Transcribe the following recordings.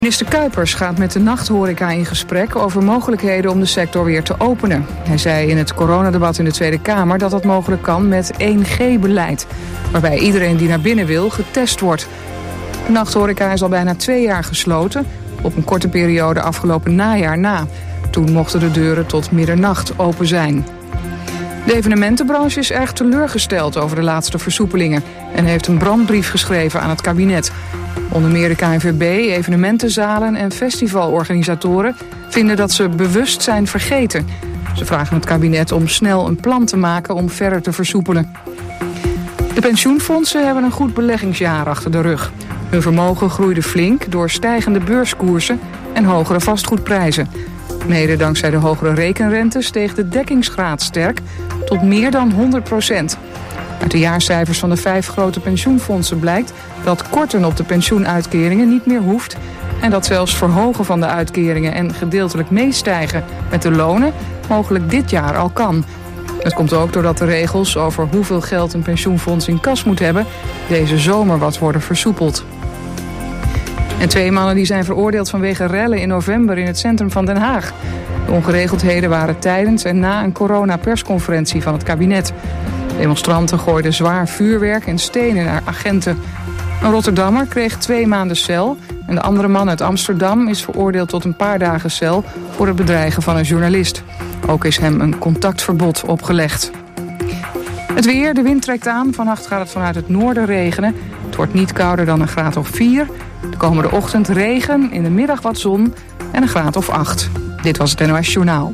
Minister Kuipers gaat met de nachthoreca in gesprek over mogelijkheden om de sector weer te openen. Hij zei in het coronadebat in de Tweede Kamer dat dat mogelijk kan met 1G-beleid, waarbij iedereen die naar binnen wil getest wordt. De nachthoreca is al bijna 2 jaar gesloten, op een korte periode afgelopen najaar na. Toen mochten de deuren tot middernacht open zijn. De evenementenbranche is erg teleurgesteld over de laatste versoepelingen en heeft een brandbrief geschreven aan het kabinet. Onder meer de KNVB, evenementenzalen en festivalorganisatoren vinden dat ze bewust zijn vergeten. Ze vragen het kabinet om snel een plan te maken om verder te versoepelen. De pensioenfondsen hebben een goed beleggingsjaar achter de rug. Hun vermogen groeide flink door stijgende beurskoersen en hogere vastgoedprijzen. Mede dankzij de hogere rekenrente steeg de dekkingsgraad sterk tot meer dan 100%. Uit de jaarcijfers van de 5 grote pensioenfondsen blijkt dat korten op de pensioenuitkeringen niet meer hoeft en dat zelfs verhogen van de uitkeringen en gedeeltelijk meestijgen met de lonen mogelijk dit jaar al kan. Het komt ook doordat de regels over hoeveel geld een pensioenfonds in kas moet hebben deze zomer wat worden versoepeld. En 2 mannen die zijn veroordeeld vanwege rellen in november in het centrum van Den Haag. De ongeregeldheden waren tijdens en na een coronapersconferentie van het kabinet. Demonstranten gooiden zwaar vuurwerk en stenen naar agenten. Een Rotterdammer kreeg 2 maanden cel en de andere man uit Amsterdam is veroordeeld tot een paar dagen cel voor het bedreigen van een journalist. Ook is hem een contactverbod opgelegd. Het weer, de wind trekt aan. Vannacht gaat het vanuit het noorden regenen. Het wordt niet kouder dan een graad of 4. De komende ochtend regen, in de middag wat zon en een graad of 8. Dit was het NOS Journaal.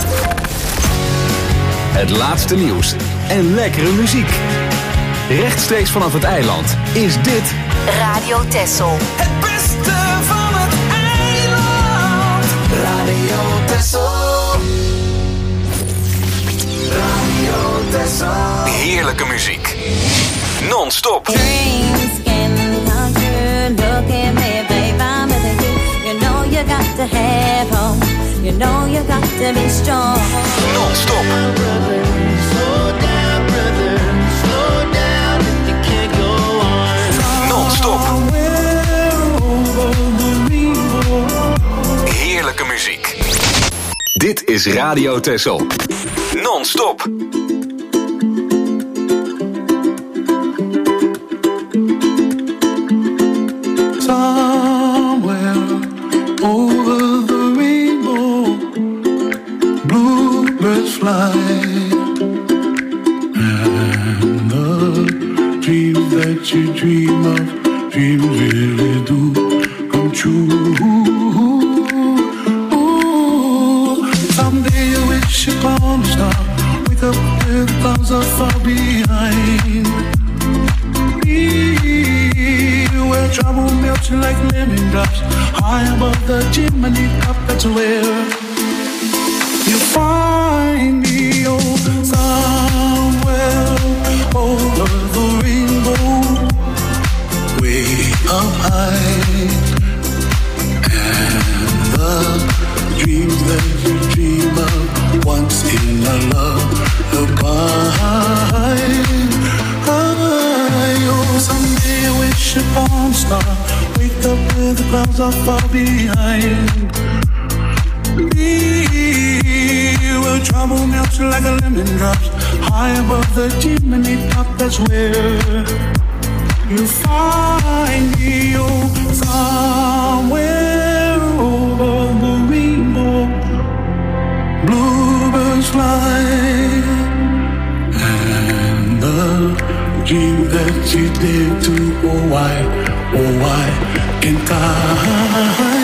Het laatste nieuws en lekkere muziek. Rechtstreeks vanaf het eiland is dit Radio Texel. Het beste van het eiland. Radio Texel. Radio Texel. heerlijke muziek. Non-stop. Dreams can come true. Look at me, babe, I'm with you. You know you got to have hope. You know you got to be strong. Non-stop. Slow down, brother. Slow down. You can't go on. Non-stop. Heerlijke muziek. Dit is Radio Texel. Non-stop. Somewhere over the rainbow, bluebirds fly, and the dreams that you dream of, dreams really do come true. Ooh, someday you wish upon a star, wake up with clouds are far behind. Where trouble melts like lemon drops, high above the chimney top, that's where you find me. Oh, somewhere over the rainbow, way up high, and the dreams that you dream of once in a lullaby. Oh, someday I wish upon a star, wake up with the clouds are far behind me, where trouble melts like a lemon drops, high above the chimney top, that's where you find me. Oh, somewhere over the rainbow, bluebirds fly, and the dream that you did too, oh why can't I?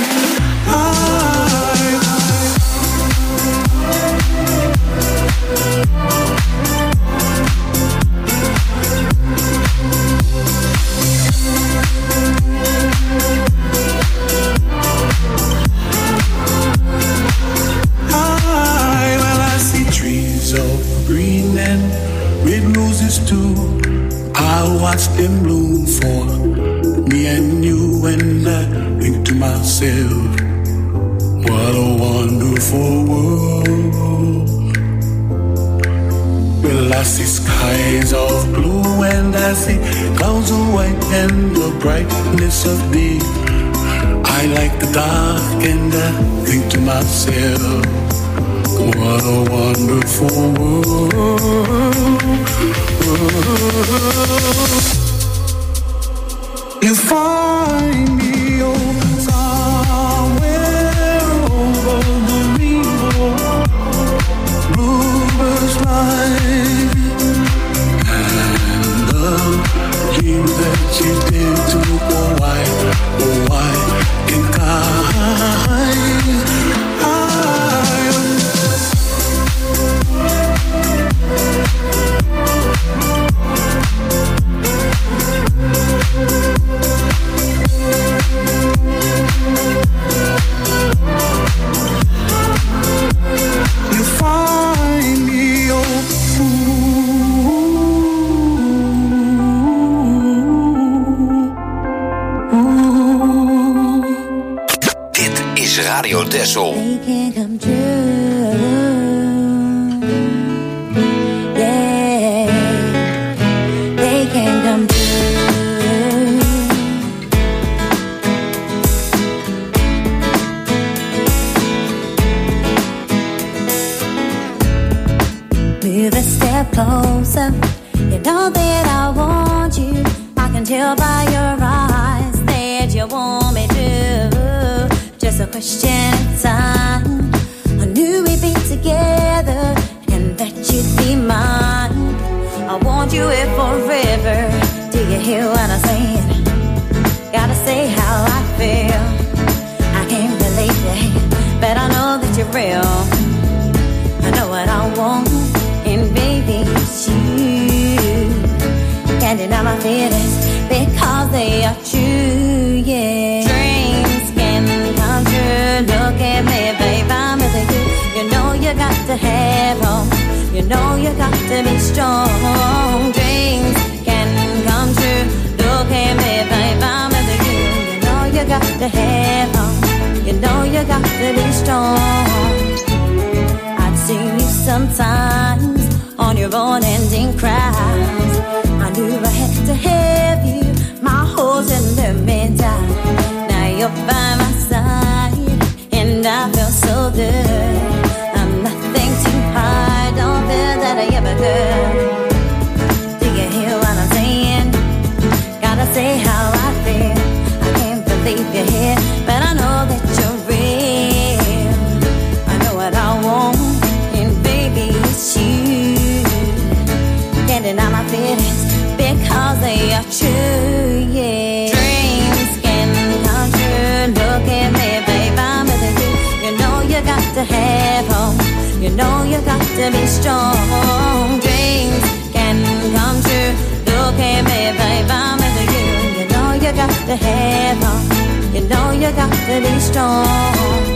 Well, I see trees of green and red roses too. I watch them bloom for me and you, and I think to myself, what a wonderful world. Well, I see skies of blue and I see clouds of white and the brightness of day. I like the dark and I think to myself, what a wonderful world. You find me somewhere over the rainbow, bluebirds fly, and the dream that you did to why can you find me Dit is Radio Texel. They can come true. Yeah, they can come true. Move a step closer. You know that I want you. I can tell by your eyes that you want me to. Just a question of time. I knew we'd be together and that you'd be mine. I want you here forever. Do you hear what I'm saying? Gotta say how I feel. I can't believe it, but I know that you're real. I know what I want, and baby, it's you. Can't deny my feelings because they are true, yeah. Dreams can come true. Look at me, babe, I'm with you. You know you got to have hope. You know you got to be strong. Dreams can come true. Look at me, babe, I'm with you. You know you got to have hope. You know you got to be strong. I've seen you sometimes on your own ending cries. I knew I had to have you. My holes in the middle. Now you're by my side, and I feel so good. I'm nothing too hard. Don't feel that I ever could. Do you hear what I'm saying? Gotta say how I feel. I can't believe you're here, but I know that you're real. I know what I want, and baby, it's you. Can't deny my feelings because they are true, yeah. Dreams can come true. Look at me, babe, I'm with you. You know you got to have hope. You know you got to be strong. Dreams can come true. Look at me, babe, I'm with you. You know you got to have hope. You know you got to be strong.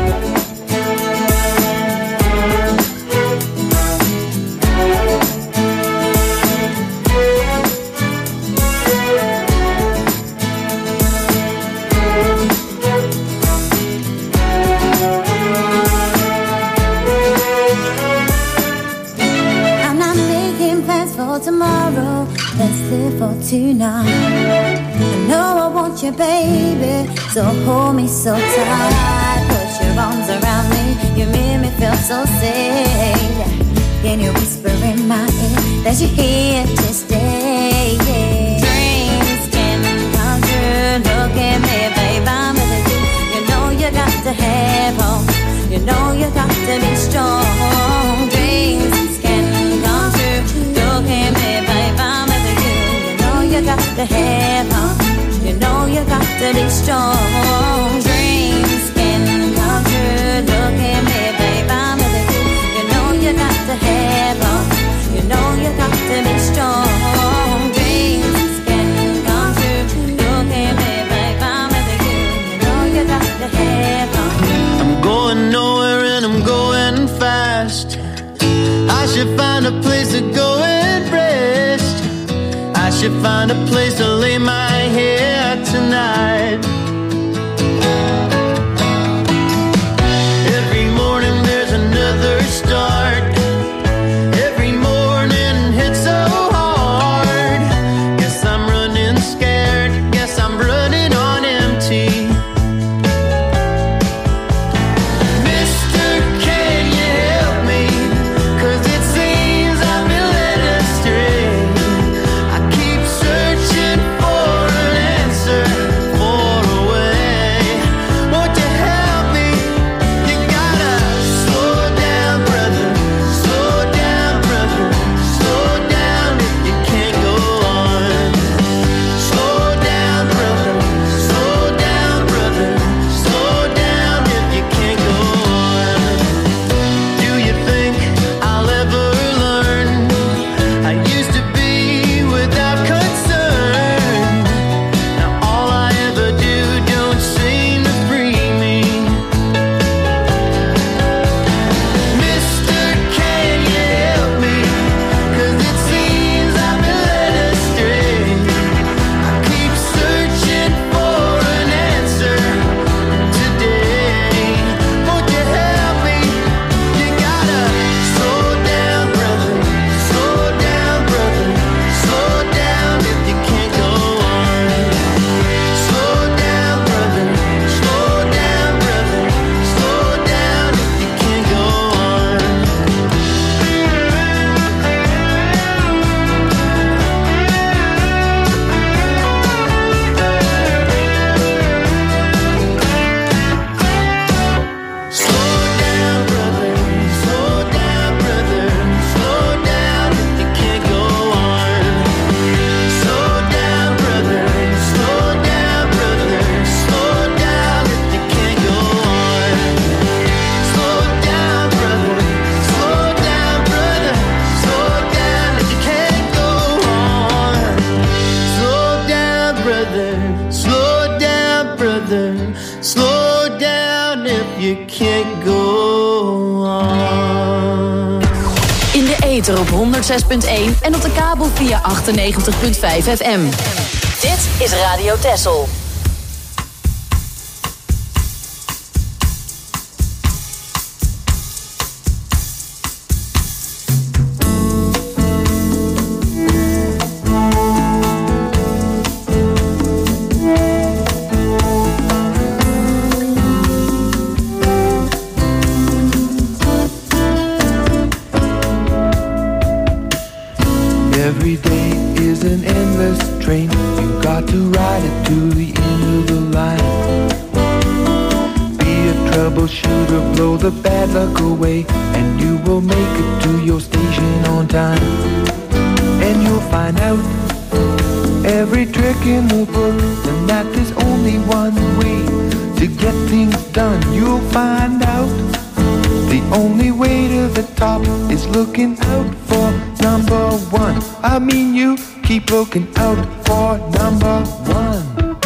Tomorrow, let's live for tonight. I know I want you, baby, so hold me so tight. Put your arms around me, you make me feel so safe. Can you whisper in my ear that you're here to stay? Yeah. Dreams can come true. Look at me, babe, I'm with you. You know you got to have hope. You know you got to be strong. Dreams can come true. Look at me, babe, I'm with you. You know you got to have hope. You know you got to be strong. Dreams can come true. Look at me, babe, I'm with you. You know you got to have hope. You know you got to be strong. Dreams can come true. Look at me, babe, I'm with you. You know you got to have hope. I'm going nowhere and I'm going fast. I should find a place to go and rest. I should find a place to lay my head tonight. Every morning there's another start. Every morning hits so hard. Guess I'm running scared. Guess I'm running on empty. down if you can't go on. In de ether op 106.1 en op de kabel via 98.5 FM. Dit is Radio Texel. Every day is an endless train. You got to ride it to the end of the line. Be a troubleshooter, blow the bad luck away, and you will make it to your station on time. And you'll find out every trick in the book, and that there's only one way to get things done. You'll find out the only way to the top is looking out for number one. I mean, you keep looking out for number one.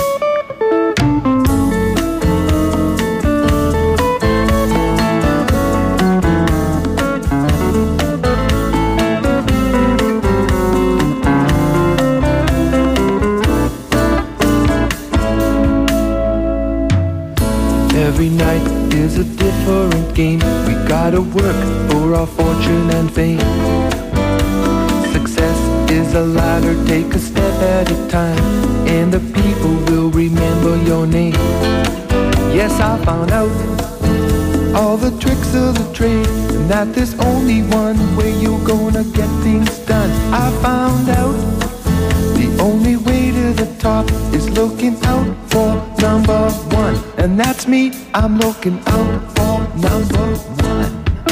Every night is a different game. We gotta work for our fortune and fame. Success is a ladder, take a step at a time, and the people will remember your name. Yes, I found out all the tricks of the trade, and that there's only one way you're gonna get things done. I found out the only way to the top is looking out for number one. And that's me, I'm looking out for number one.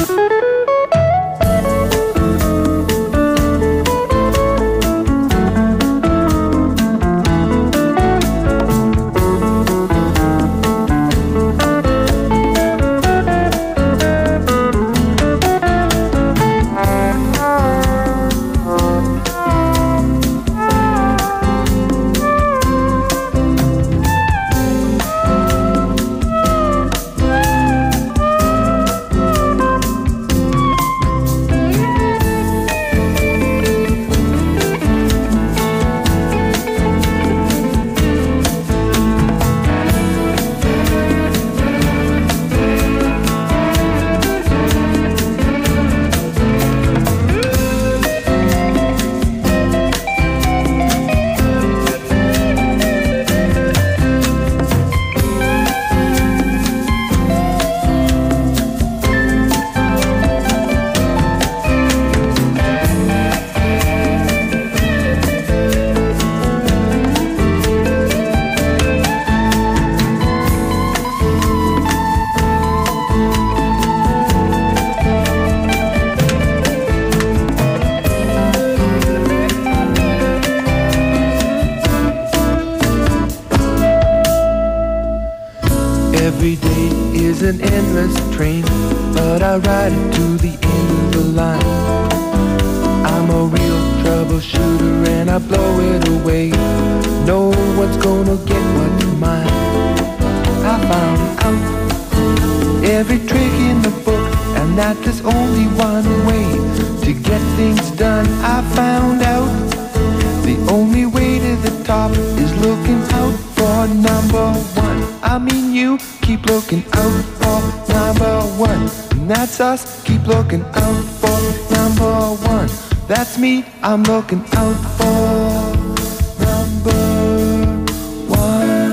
Every day is an endless train, but I ride it to the end of the line. I'm a real troubleshooter and I blow it away. No one's gonna get what's mine. I found out every trick in the book, and that there's only one way to get things done. I found out the only way to the top is looking out for number one. I mean, you keep looking out for number one. And that's us, keep looking out for number one. That's me, I'm looking out for number one.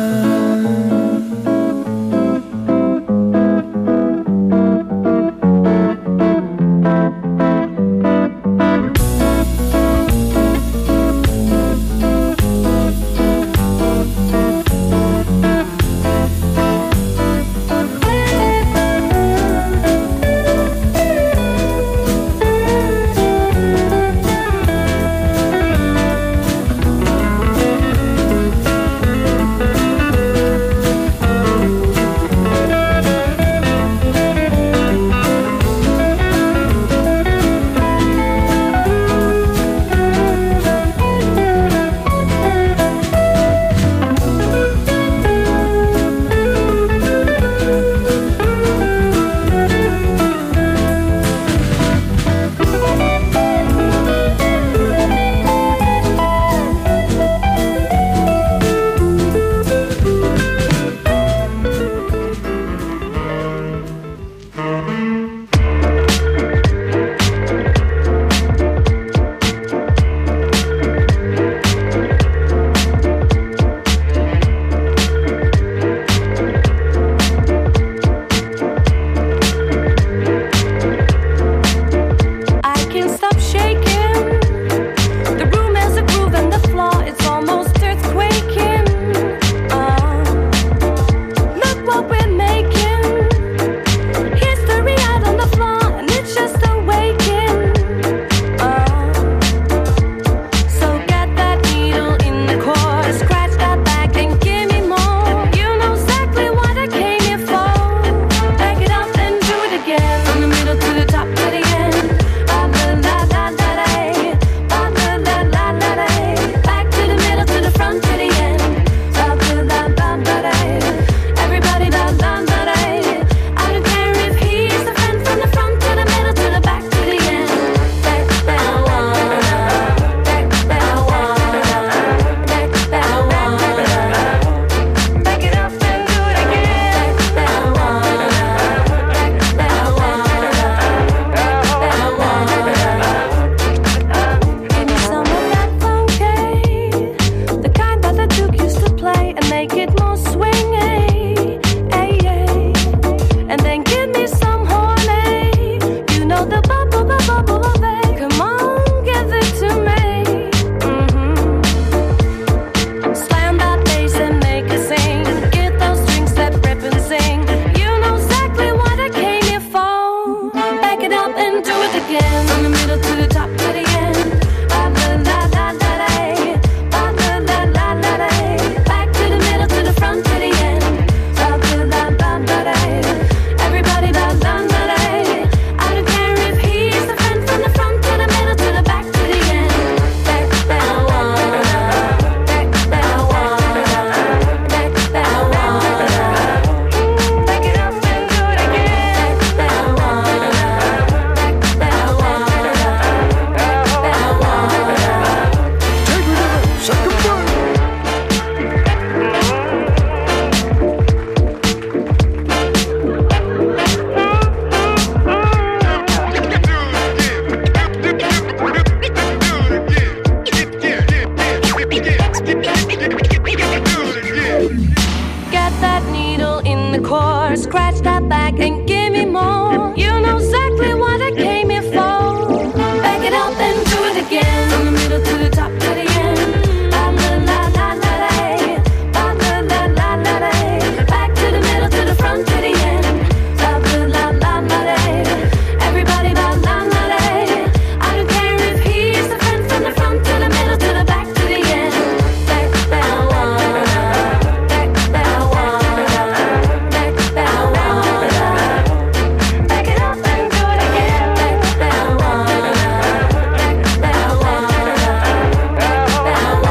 more. Scratch that back and give me more. You know exactly what I came here for. Back it up and do it again. From the middle to the top to the end. La la la la la la. La la la la la. Back to the middle to the front to the end. La la la la la. Everybody la la la la. I don't care if he's the friend from the front to the middle to the back to the end. Back that one. Back that one. Back that one. Back it up and do it again. Back that one. Back that one. Back that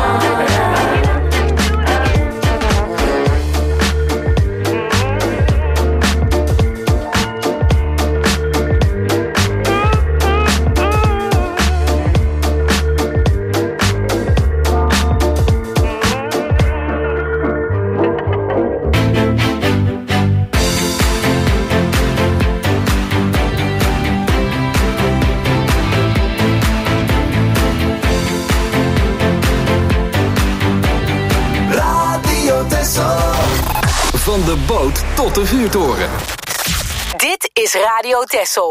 Radio Texel. Van de boot tot de vuurtoren. Dit is Radio Texel.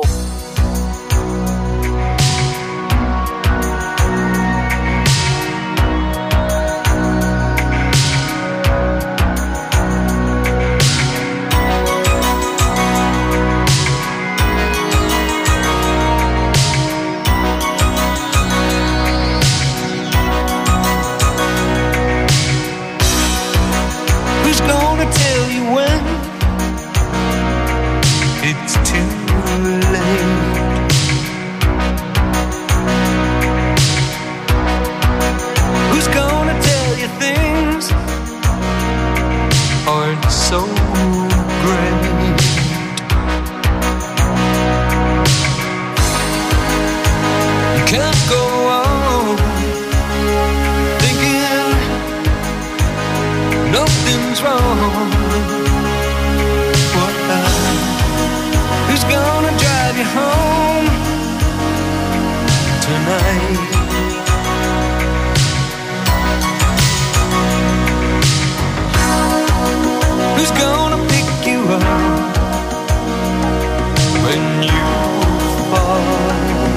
Who's gonna tell you when it's too late? Who's gonna tell you things aren't so great? You can't go on thinking nothing's wrong. What? Who's gonna drive you home tonight? Who's gonna pick you up when you fall?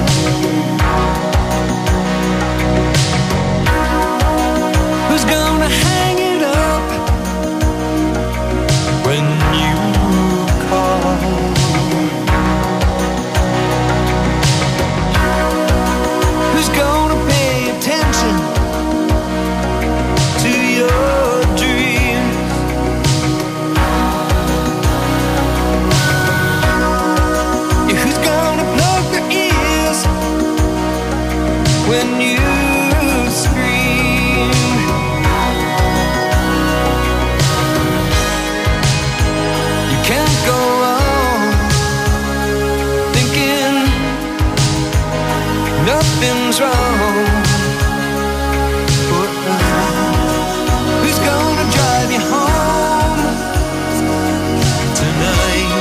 Who's gonna hang it up when you call? Who's gonna pay attention to your dreams? Yeah, who's gonna plug their ears when you scream? You can't go on thinking nothing's wrong. Who's gonna drive you home tonight?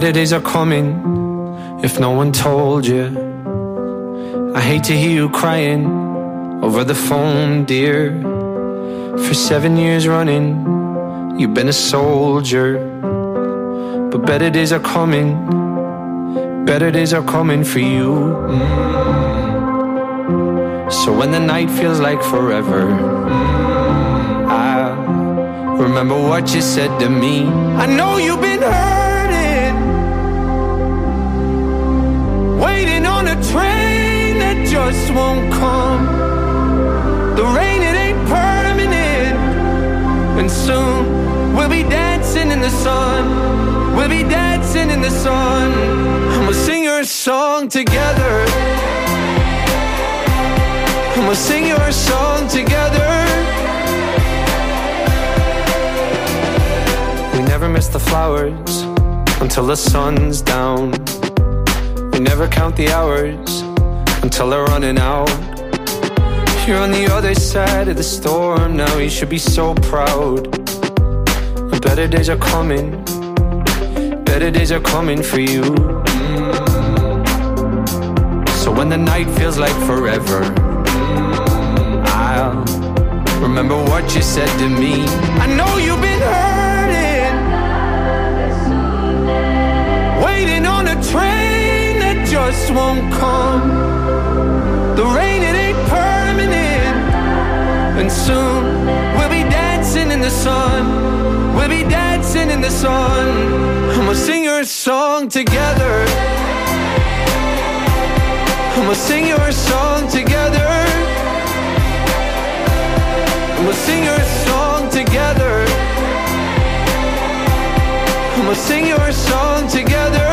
better days are coming if no one told you. I hate to hear you crying over the phone, dear. For 7 years running, you've been a soldier. But better days are coming, better days are coming for you. So when the night feels like forever, I'll remember what you said to me. I know you've been hurting, waiting on a train that just won't come. The rain, it ain't permanent, and soon we'll be dancing in the sun. We'll be dancing in the sun, and we'll sing your song together. And we'll sing your song together. We never miss the flowers until the sun's down. We never count the hours until they're running out. You're on the other side of the storm now, you should be so proud. Better days are coming, better days are coming for you. So when the night feels like forever, I'll remember what you said to me. I know you've been hurting, waiting on a train that just won't come. The rain, it ain't permanent, and soon we'll be dancing in the sun. We'll be dancing in the sun, and we'll sing your song together. And we'll sing your song together. And we'll sing your song together. And we'll sing your song together.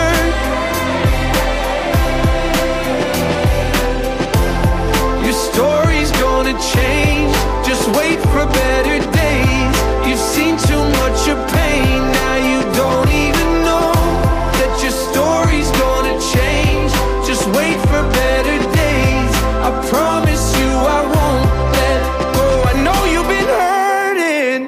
Your story's gonna change, just wait for better days. You've seen too much of pain, now you don't even know that your story's gonna change. Just wait for better days. I promise you I won't let go. I know you've been hurting,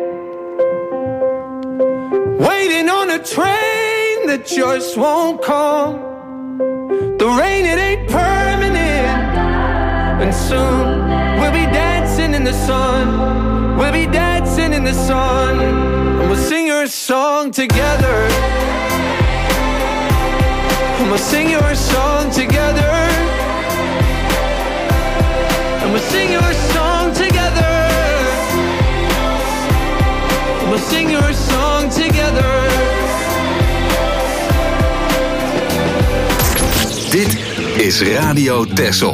waiting on a train that just won't come. The rain, it ain't permanent, and soon we'll be dancing in the sun. We'll be dancing in the sun, and we'll sing your song together. And we'll sing your song together. And we'll sing your song together. And we'll sing your song together. Dit is Radio Texel.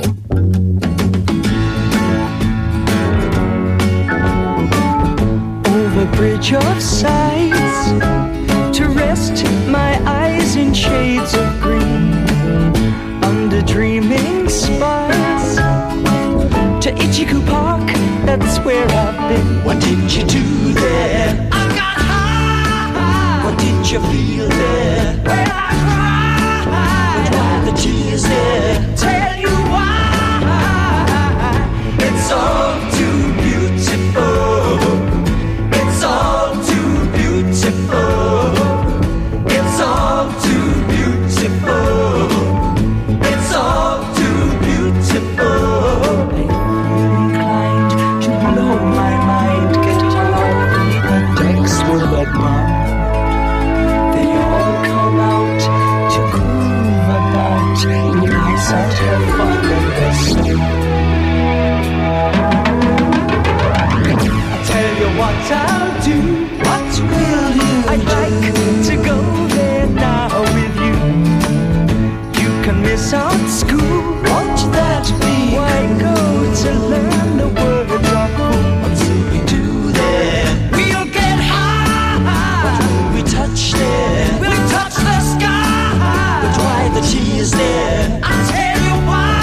A bridge of sights to rest my eyes in shades of green, under dreaming spires to Ichiku Park, that's where I've been. What did you do there? I got high. What did you feel there? Well, I cried. But why the tears there? Tell you why. It's all too beautiful. It's all too beautiful. It's all too beautiful. It's all too beautiful. I'm inclined to blow my mind, get lovely, the decks will admire. They all come out to groove about, and guys out have fun in the sun. Tell you what I'll do, what will you I'd do? Like to go there now with you. You can miss out school, won't that be? Why go to learn the words of cool? What will we do there? We'll get high. What will we touch there? We'll touch the sky. We'll dry the tears there. I'll tell you why.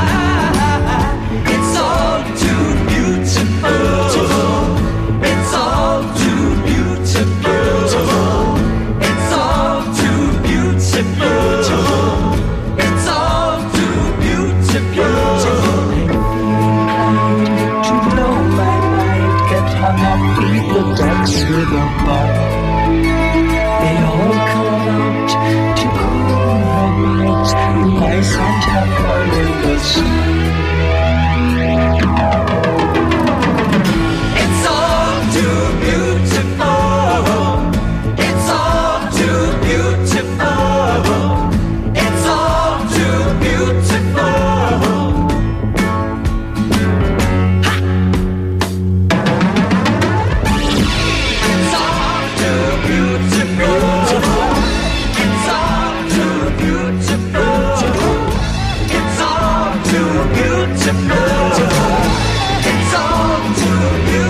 It's all too beautiful. It's all too beautiful. It's all too beautiful. It's all too beautiful. Inclined to blow my mind, get hung up in the decks with a ball. They all come out twice and have fun in the sun. It's all too beautiful. It's all too beautiful. It's all too beautiful. It's all too beautiful. It's all too beautiful. It's all too beautiful. It's all too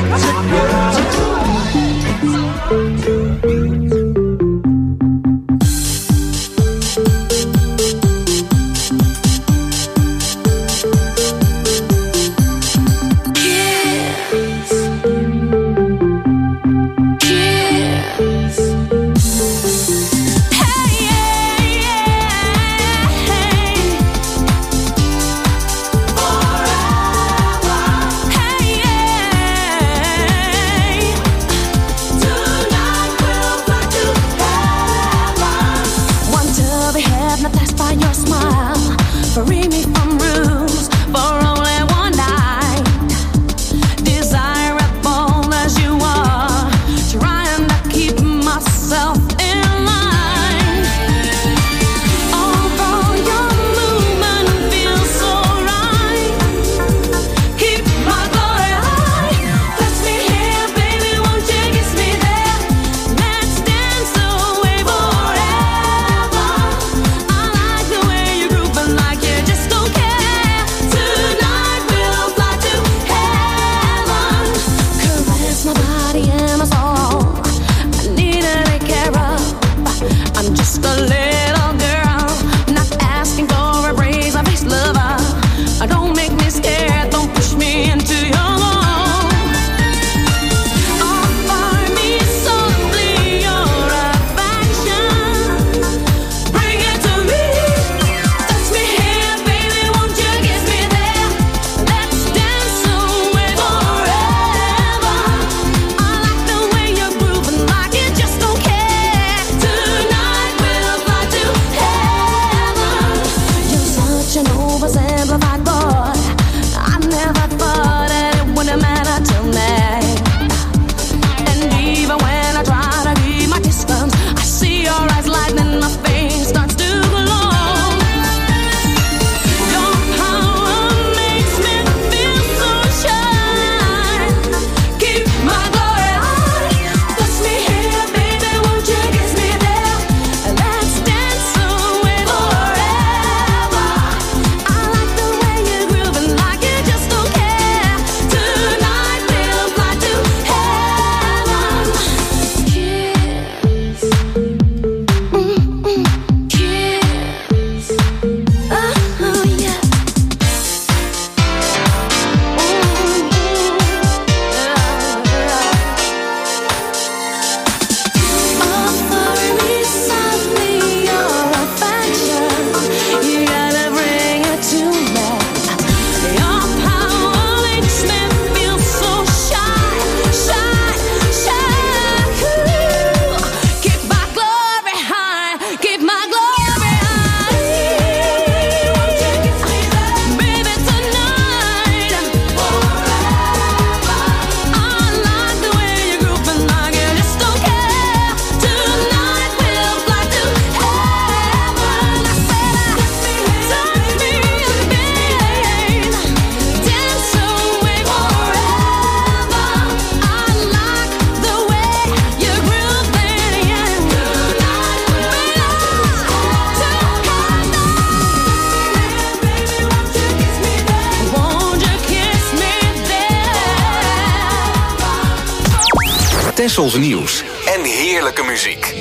Tessels nieuws en heerlijke muziek.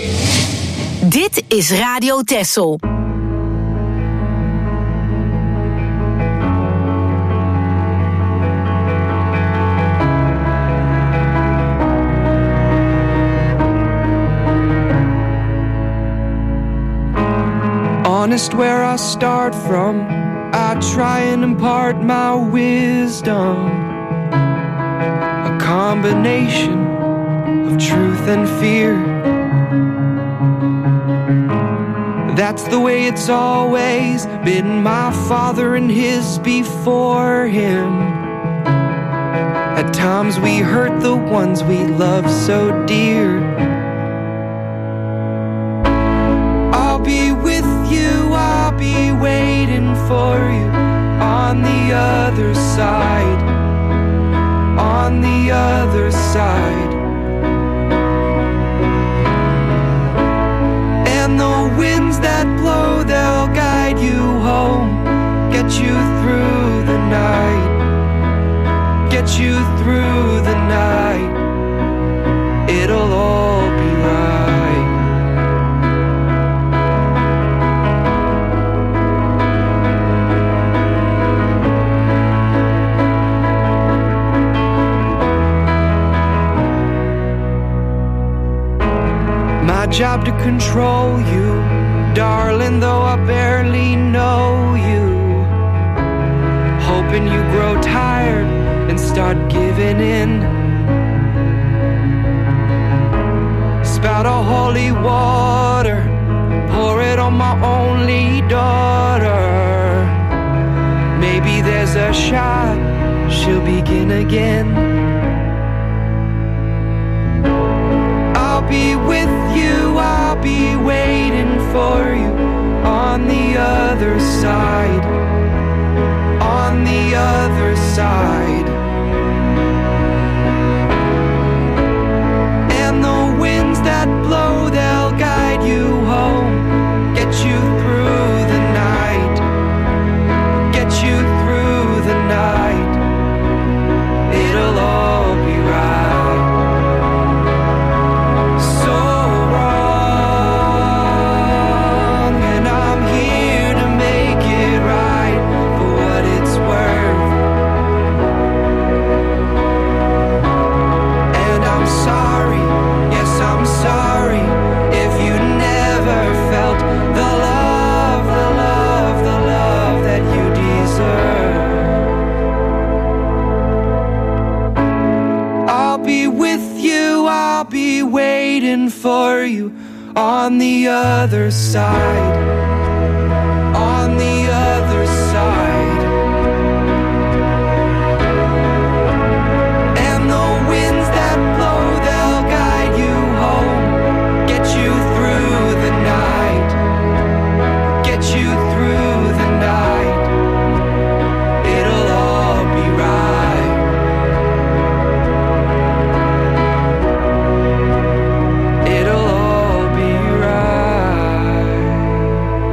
Dit is Radio Tessel. Honest where I start from, I try and impart my wisdom. A combination of truth and fear. That's the way it's always been. My father and his before him. At times we hurt the ones we love so dear. I'll be with you, I'll be waiting for you on the other side, on the other side. And the winds that blow, they'll guide you home, get you through the night, get you through the night. It'll all be right. My job to control you, darling, though I barely know you. Hoping you grow tired and start giving in. Spout a holy water, pour it on my only daughter. Maybe there's a shot she'll begin again. I'll be with you, I'll be waiting for you on the other side, on the other side. And the winds that blow, they'll guide you home, get you through the night, get you through the night. It'll all be right. For you on the other side, on the other side. And the winds that blow, they'll guide you home, get you through the night, get you through the night. It'll all be right. It'll all be right.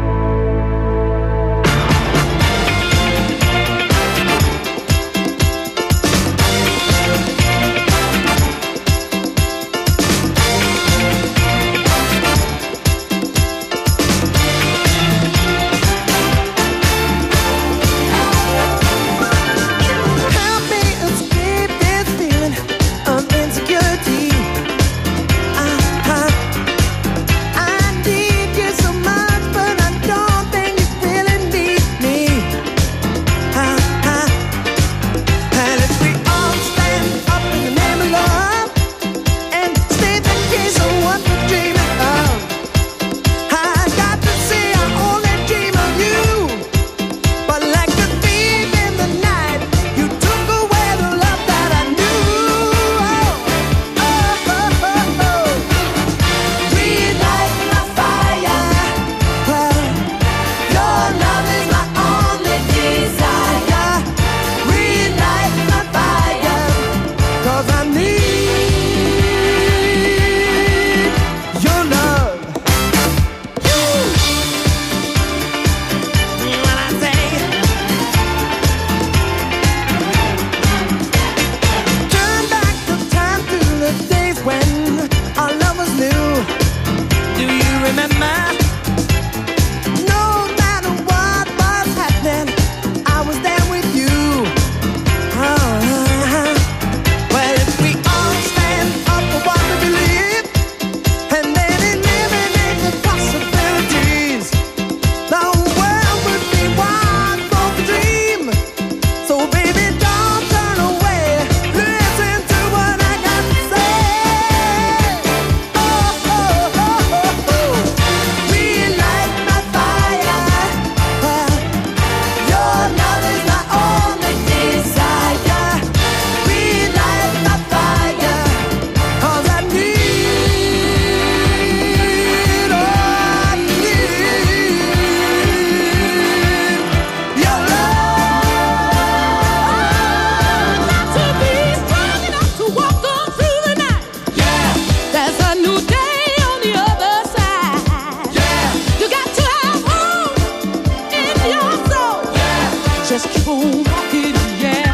Just keep on walking, yeah.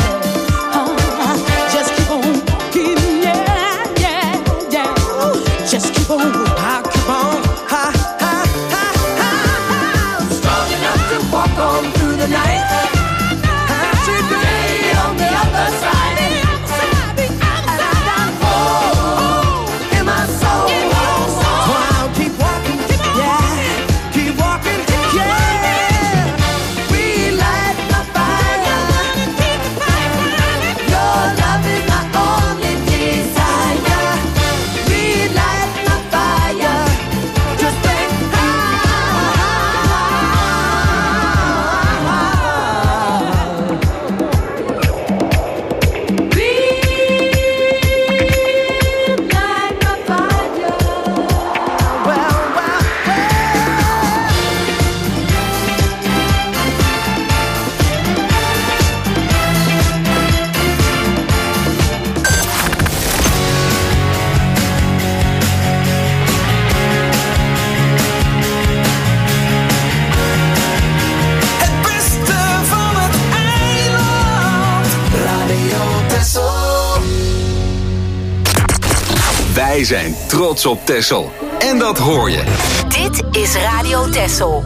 Just keep on walking, yeah, yeah, yeah. Just keep on, I keep on, strong enough to walk on through the night. Today on the other side. Wij zijn trots op Texel. En dat hoor je. Dit is Radio Texel.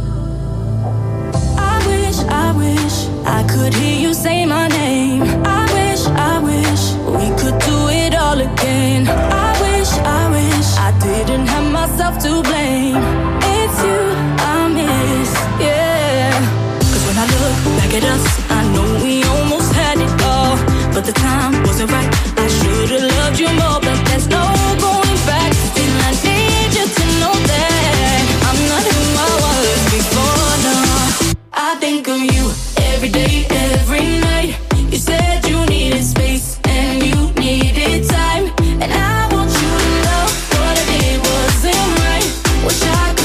I wish I could hear you say my name. I wish we could do it all again. I wish I didn't have myself to blame. It's you I miss, yeah. 'Cause when I look back at us, I know we almost had it all. But the time wasn't right. I should've loved you more, but there's no going back. Still I need you to know that I'm not who I was before, no. I think of you every day, every night. You said you needed space and you needed time, and I want you to know what I did wasn't right. Wish I could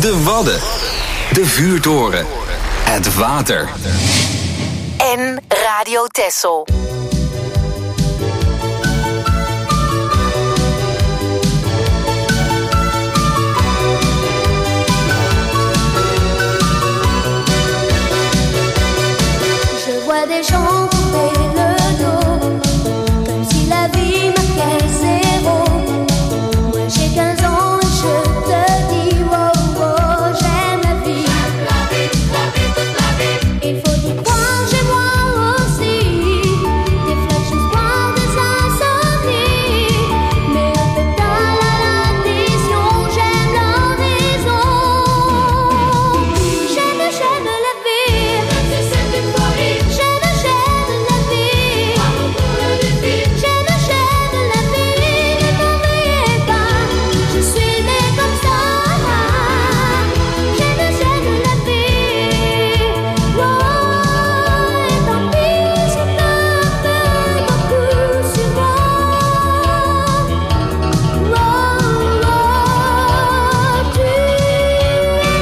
De Wadden. De vuurtoren. Het water. En Radio Texel. Je vois des gens couper le dos, comme si la vie marquait zéro. Moi j'ai 15 ans et je te dis, wow, wow, j'aime la vie. La vie, la vie, toute la vie. Il faut y croire, j'ai moi aussi. Des flashs d'espoir, des insomnies. Mais au total, à l'addition, j'aime l'horizon. J'aime la vie. C'est une folie. J'aime la vie. J'aime la vie. Ne t'en veuillez pas. Je suis née comme ça. J'aime la vie. Wow, et tant pis si peu à peu beaucoup sur moi. Wow, tu es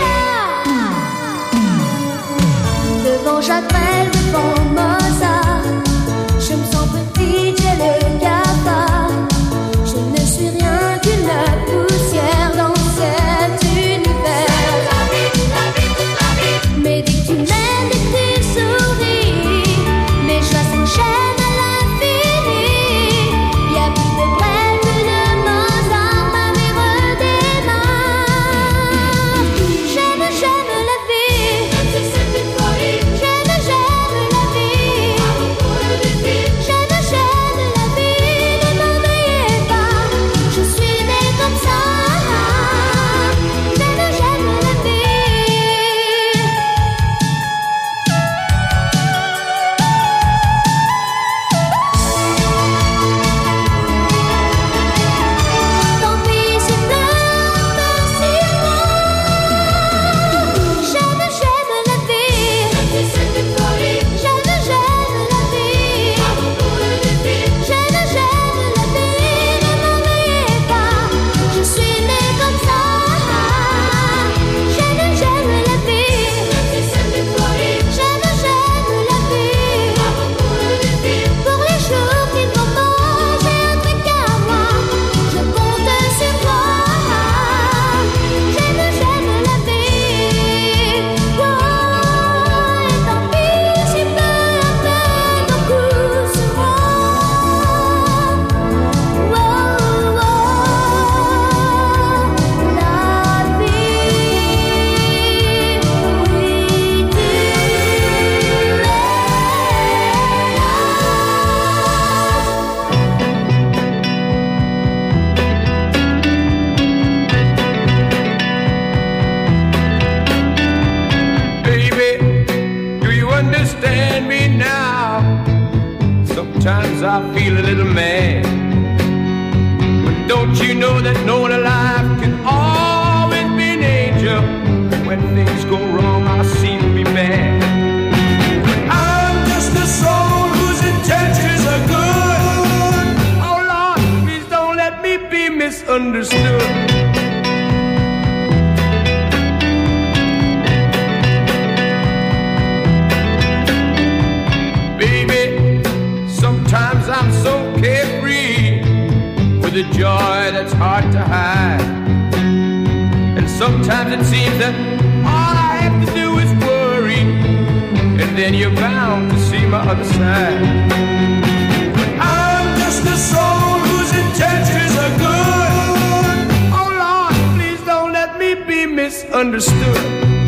là. Devant Jacques Brel, devant Mozart, je me sens petite, j'ai le cafard. Je ne suis rien qu'une poussière dans cet univers. Mais dès que tu m'aimes, dès que tu souris, mes joies s'enchaînent à l'infini. Y'a plus de Brel que de Mozart, ma vie redémarre. J'aime la vie. C'est une folie. J'aime la vie. J'aime la vie. Ne m'en veuillez pas. Je suis née comme ça. J'aime la vie. Tant pis si pleure un peu sur moi. J'aime la vie. C'est une folie. J'aime la vie. J'aime la vie. Ne m'en veuillez pas. Je suis née comme ça. J'aime la vie. C'est une folie. J'aime la vie. Pour les jours qui ne vont pas, j'ai un truc à moi. Je compte sur toi. J'aime la vie. Wow, et tant pis si peu à peu beaucoup sur moi. Wow, wow, la vie. Oui, tu es là. Baby, do you understand me now? Sometimes I feel a little mad, but don't you know that no one alive can always be an angel? When things go wrong, I seem to be bad. I'm just a soul whose intentions are good. Oh Lord, please don't let me be misunderstood. Baby, sometimes I'm so carefree with a joy that's hard to hide. And sometimes it seems that all I have to do is worry, and then you're bound to see my other side. I'm just a soul whose intentions are good. Oh Lord, please don't let me be misunderstood.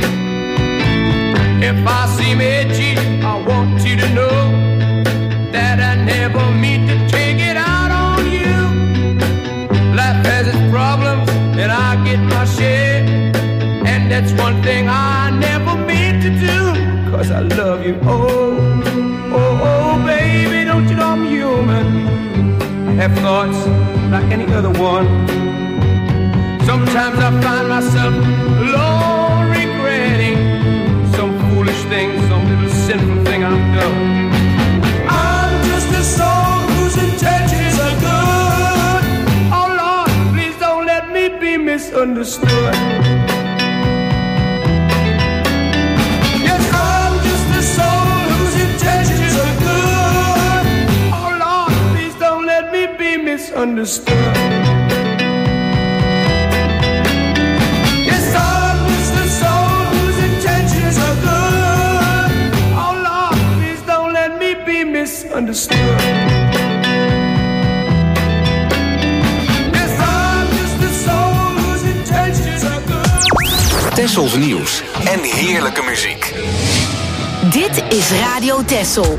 If I seem edgy, I want you to know that I never mean to take it out on you. Life has its problems, and I get my share. And that's one thing I never meant to do, 'cause I love you. Oh, oh, oh, baby, don't you know I'm human? I have thoughts like any other one. Sometimes I find myself alone regretting some foolish thing, some little sinful thing I've done. I'm just a soul whose intentions are good. Oh Lord, please don't let me be misunderstood. misunderstood. Yes, I'm just a soul whose intentions are good. Oh Lord, please don't let me be misunderstood. Yes, I'm just a soul whose intentions are good. Tessels nieuws en heerlijke muziek. Dit is Radio Tessel.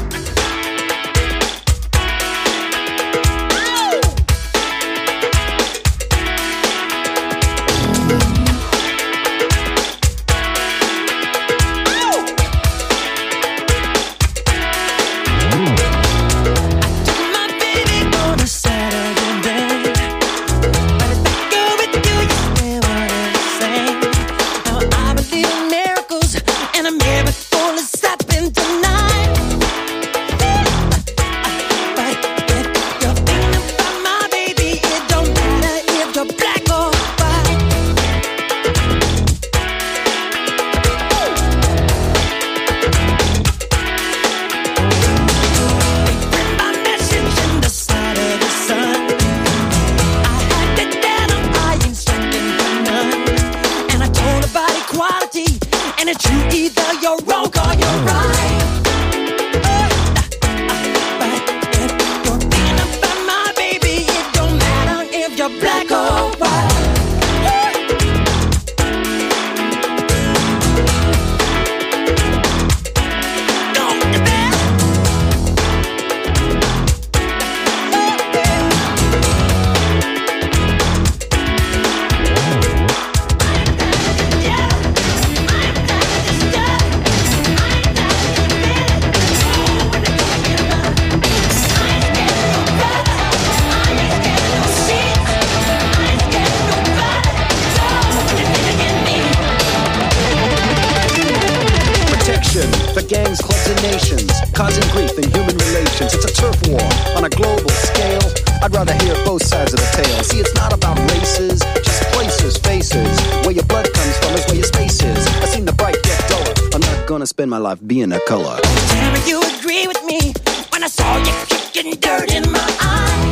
Spend my life being a color. Tell you agree with me when I saw you kicking dirt in my eye.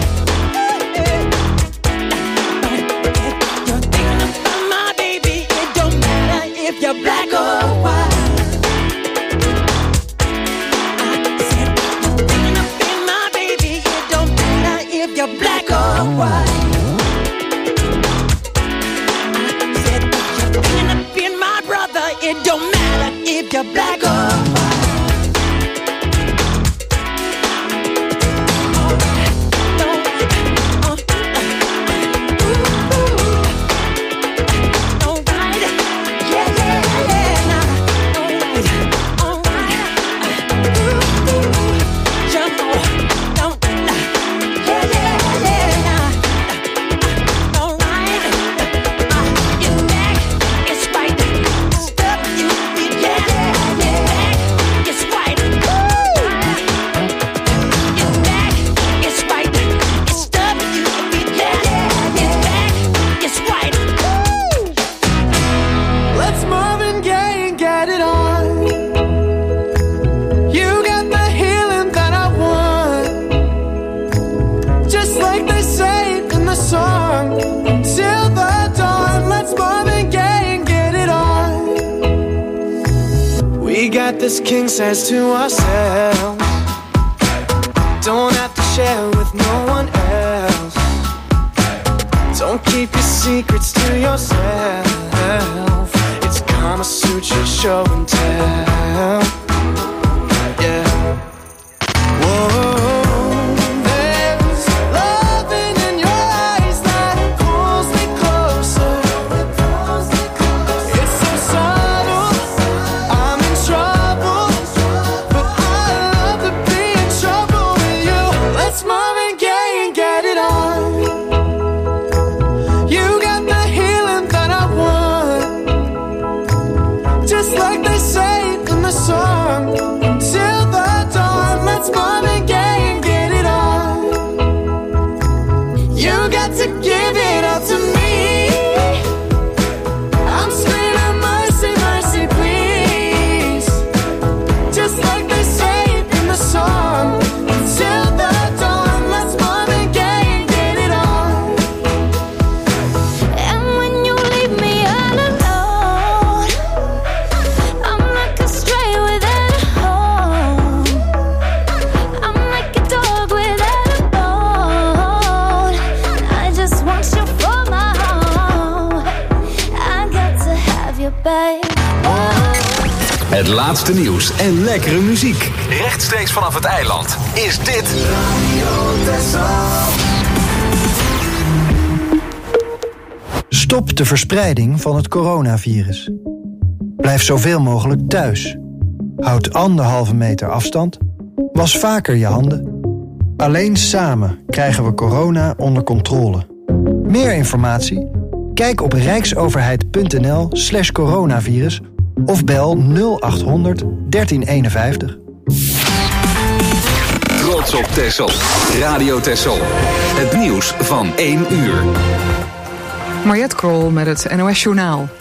You're thinking about my baby. It don't matter if you're black or white. I said you're thinking about my baby. It don't matter if you're black or white. I said you're thinking about my brother. It don't matter if you're black or white. This king says to ourselves, don't have to share with no one else. Don't keep your secrets to yourself. It's Kama Sutra show and tell. Yeah. Whoa. Like they say babe. Het laatste nieuws en lekkere muziek. Rechtstreeks vanaf het eiland is dit Radio Texel. Stop de verspreiding van het coronavirus. Blijf zoveel mogelijk thuis. Houd 1,5 meter afstand. Was vaker je handen. Alleen samen krijgen we corona onder controle. Meer informatie? Kijk op rijksoverheid.nl/coronavirus of bel 0800 1351. Trots op Texel. Radio Texel. Het nieuws van 1 uur. Mariette Krol met het NOS Journaal.